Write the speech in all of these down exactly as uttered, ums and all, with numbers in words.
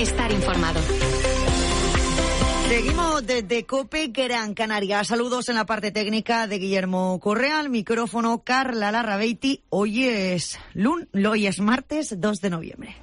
estar informado. Seguimos desde COPE Gran Canaria. Saludos en la parte técnica de Guillermo Correa, al micrófono Carla Larrabeiti. Hoy es lun, hoy es martes dos de noviembre.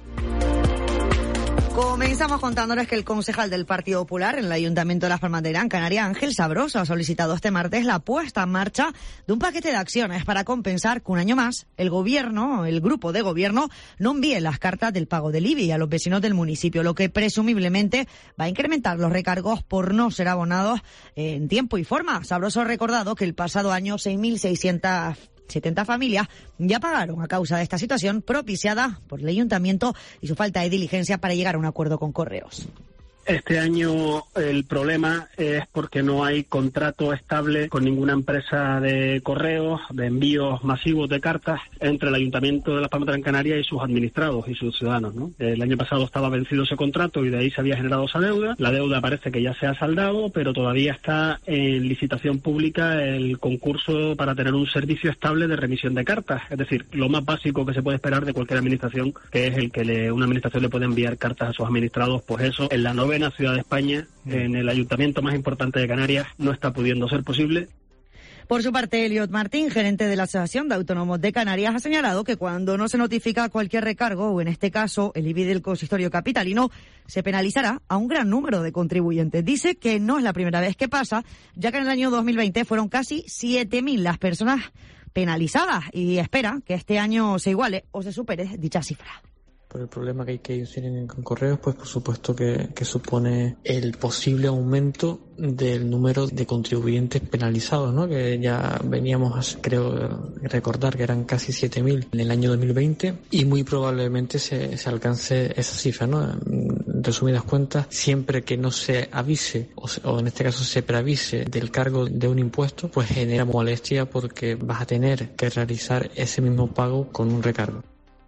Comenzamos contándoles que el concejal del Partido Popular en el Ayuntamiento de Las Palmas de Gran Canaria, Ángel Sabroso, ha solicitado este martes la puesta en marcha de un paquete de acciones para compensar que un año más el gobierno, el grupo de gobierno, no envíe las cartas del pago del I B I a los vecinos del municipio, lo que presumiblemente va a incrementar los recargos por no ser abonados en tiempo y forma. Sabroso ha recordado que el pasado año seis mil seiscientas setenta familias ya pagaron a causa de esta situación propiciada por el ayuntamiento y su falta de diligencia para llegar a un acuerdo con Correos. Este año el problema es porque no hay contrato estable con ninguna empresa de correos, de envíos masivos de cartas entre el Ayuntamiento de Las Palmas de Gran Canaria y sus administrados y sus ciudadanos, ¿no? El año pasado estaba vencido ese contrato y de ahí se había generado esa deuda. La deuda parece que ya se ha saldado, pero todavía está en licitación pública el concurso para tener un servicio estable de remisión de cartas. Es decir, lo más básico que se puede esperar de cualquier administración, que es el que le, una administración le puede enviar cartas a sus administrados, pues eso en la novena ciudad de España, en el ayuntamiento más importante de Canarias, no está pudiendo ser posible. Por su parte, Eliot Martín, gerente de la Asociación de Autónomos de Canarias, ha señalado que cuando no se notifica cualquier recargo, o en este caso el I B I del consistorio capitalino, se penalizará a un gran número de contribuyentes. Dice que no es la primera vez que pasa, ya que en el año dos mil veinte fueron casi siete mil las personas penalizadas y espera que este año se iguale o se supere dicha cifra. Por el problema que hay que ellos tienen con correos, pues por supuesto que, que supone el posible aumento del número de contribuyentes penalizados, ¿no? Que ya veníamos, creo recordar que eran casi siete mil en el año dos mil veinte y muy probablemente se, se alcance esa cifra, ¿no? En resumidas cuentas, siempre que no se avise o, o en este caso se preavise del cargo de un impuesto, pues genera molestia porque vas a tener que realizar ese mismo pago con un recargo.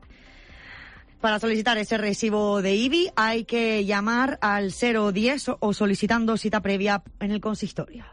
Para solicitar ese recibo de I B I hay que llamar al cero diez o solicitando cita previa en el consistorio.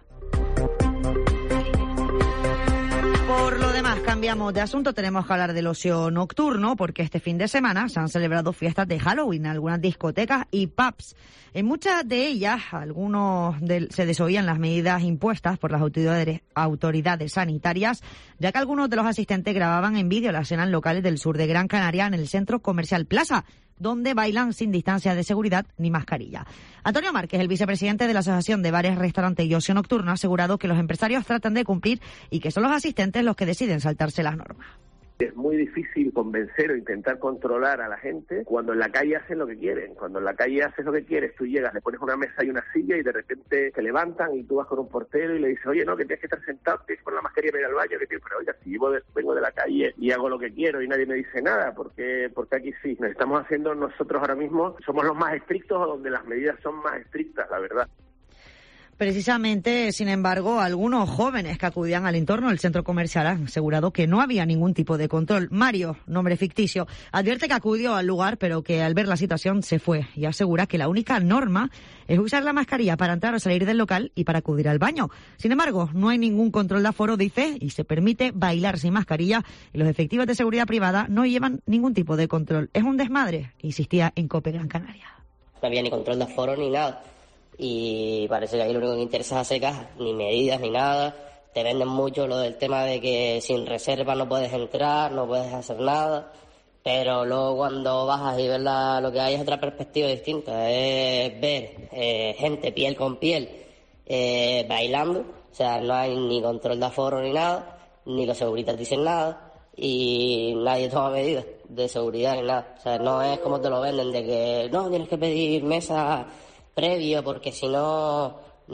Por lo demás, cambiamos de asunto. Tenemos que hablar del ocio nocturno porque este fin de semana se han celebrado fiestas de Halloween en algunas discotecas y pubs. En muchas de ellas, algunos de, se desoían las medidas impuestas por las autoridades, autoridades sanitarias, ya que algunos de los asistentes grababan en vídeo las cenas locales del sur de Gran Canaria en el centro comercial Plaza, donde bailan sin distancia de seguridad ni mascarilla. Antonio Márquez, el vicepresidente de la Asociación de Bares, Restaurantes y Ocio Nocturno, ha asegurado que los empresarios tratan de cumplir y que son los asistentes los que deciden saltarse las normas. Es muy difícil convencer o intentar controlar a la gente cuando en la calle hacen lo que quieren. Cuando en la calle haces lo que quieres, tú llegas, le pones una mesa y una silla y de repente se levantan y tú vas con un portero y le dices, oye, no, que tienes que estar sentado, tienes que poner la mascarilla para ir al baño, que tienes, pero oiga, si yo vengo de la calle y hago lo que quiero y nadie me dice nada, porque porque aquí sí. Nos estamos haciendo nosotros ahora mismo, somos los más estrictos o donde las medidas son más estrictas, la verdad. Precisamente, sin embargo, algunos jóvenes que acudían al entorno del centro comercial han asegurado que no había ningún tipo de control. Mario, nombre ficticio, advierte que acudió al lugar, pero que al ver la situación se fue y asegura que la única norma es usar la mascarilla para entrar o salir del local y para acudir al baño. Sin embargo, no hay ningún control de aforo, dice, y se permite bailar sin mascarilla y los efectivos de seguridad privada no llevan ningún tipo de control. Es un desmadre, insistía en COPE Gran Canaria. No había ni control de aforo ni nada. Y parece que ahí lo único que interesa es hacer cajas, ni medidas ni nada. Te venden mucho lo del tema de que sin reserva no puedes entrar, no puedes hacer nada. Pero luego cuando bajas y ves la, lo que hay es otra perspectiva distinta. Es ver eh, gente piel con piel eh, bailando. O sea, no hay ni control de aforo ni nada, ni los seguridad dicen nada. Y nadie toma medidas de seguridad ni nada. O sea, no es como te lo venden de que no, tienes que pedir mesa previo porque si no,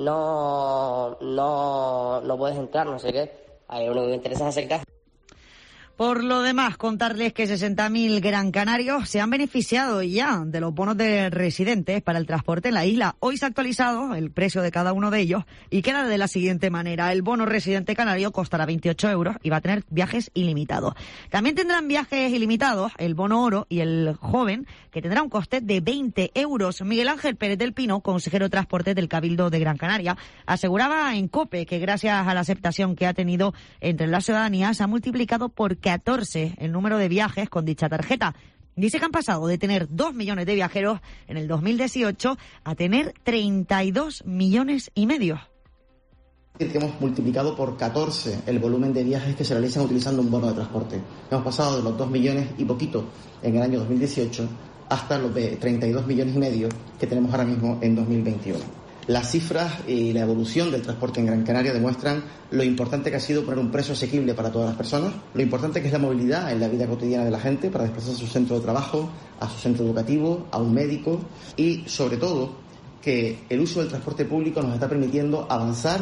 no, no, no puedes entrar, no sé qué. A mí lo único que me interesa es hacer caja. Por lo demás, contarles que sesenta mil gran canarios se han beneficiado ya de los bonos de residentes para el transporte en la isla. Hoy se ha actualizado el precio de cada uno de ellos y queda de la siguiente manera. El bono residente canario costará veintiocho euros y va a tener viajes ilimitados. También tendrán viajes ilimitados el bono oro y el joven, que tendrá un coste de veinte euros. Miguel Ángel Pérez del Pino, consejero de Transporte del Cabildo de Gran Canaria, aseguraba en COPE que gracias a la aceptación que ha tenido entre la ciudadanía se ha multiplicado por catorce el número de viajes con dicha tarjeta. Dice que han pasado de tener dos millones de viajeros en el dos mil dieciocho a tener treinta y dos millones y medio. Que hemos multiplicado por catorce el volumen de viajes que se realizan utilizando un bono de transporte. Hemos pasado de los dos millones y poquito en el año dos mil dieciocho hasta los de treinta y dos millones y medio que tenemos ahora mismo en dos mil veintiuno. Las cifras y la evolución del transporte en Gran Canaria demuestran lo importante que ha sido poner un precio asequible para todas las personas, lo importante que es la movilidad en la vida cotidiana de la gente para desplazarse a su centro de trabajo, a su centro educativo, a un médico y, sobre todo, que el uso del transporte público nos está permitiendo avanzar.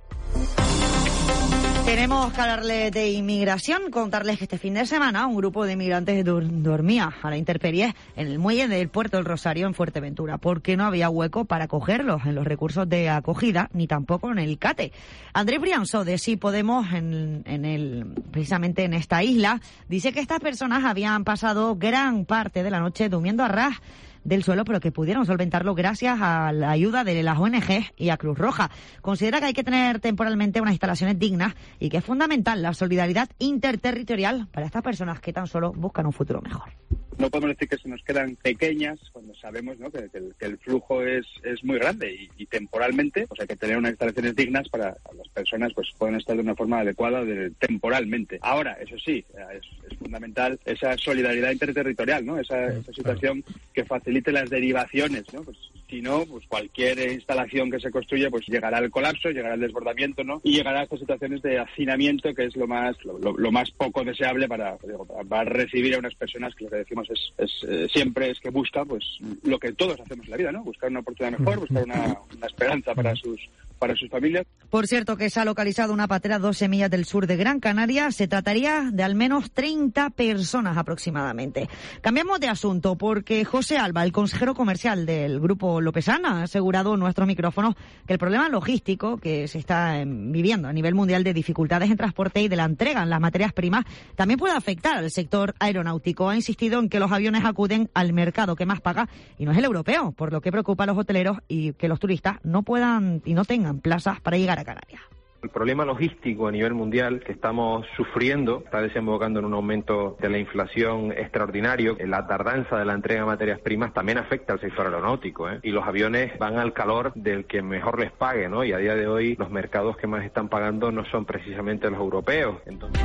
Tenemos que hablarles de inmigración, contarles que este fin de semana un grupo de inmigrantes dur- dormía a la intemperie en el muelle del Puerto del Rosario en Fuerteventura, porque no había hueco para acogerlos en los recursos de acogida, ni tampoco en el CATE. Andrés Brianzó, de Sí Podemos, en, en el, precisamente en esta isla, dice que estas personas habían pasado gran parte de la noche durmiendo a ras del suelo, pero que pudieron solventarlo gracias a la ayuda de las O N G y a Cruz Roja. Considera que hay que tener temporalmente unas instalaciones dignas y que es fundamental la solidaridad interterritorial para estas personas que tan solo buscan un futuro mejor. No podemos decir que se nos quedan pequeñas cuando sabemos, ¿no?, que, que, el, que el flujo es, es muy grande y, y temporalmente pues hay que tener unas instalaciones dignas para que las personas pues puedan estar de una forma adecuada de, temporalmente. Ahora, eso sí, es, es fundamental esa solidaridad interterritorial, ¿no? Esa, esa situación que facilite las derivaciones, ¿no? Pues si no, pues cualquier instalación que se construya pues llegará al colapso, llegará al desbordamiento, ¿no? Y llegará a estas situaciones de hacinamiento, que es lo más lo, lo, lo más poco deseable para, digo, para recibir a unas personas que lo que decimos es, es eh, siempre es que busca pues lo que todos hacemos en la vida, ¿no? Buscar una oportunidad mejor, buscar una, una esperanza para sus para sus familias. Por cierto, que se ha localizado una patera dos semillas del sur de Gran Canaria. Se trataría de al menos treinta personas aproximadamente. Cambiamos de asunto porque José Alba, el consejero comercial del Grupo Lopesana, ha asegurado en nuestros micrófonos que el problema logístico que se está viviendo a nivel mundial de dificultades en transporte y de la entrega en las materias primas también puede afectar al sector aeronáutico. Ha insistido en que los aviones acuden al mercado que más paga y no es el europeo, por lo que preocupa a los hoteleros y que los turistas no puedan y no tengan plazas para llegar a Canarias. El problema logístico a nivel mundial que estamos sufriendo está desembocando en un aumento de la inflación extraordinario. La tardanza de la entrega de materias primas también afecta al sector aeronáutico, ¿eh? Y los aviones van al calor del que mejor les pague, ¿no? Y a día de hoy los mercados que más están pagando no son precisamente los europeos. Entonces...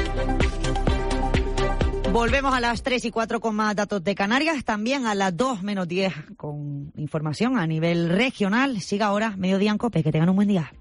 Volvemos a las tres y cuatro con más datos de Canarias, también a las dos menos diez con información a nivel regional. Siga ahora Mediodía en COPE, que tengan un buen día.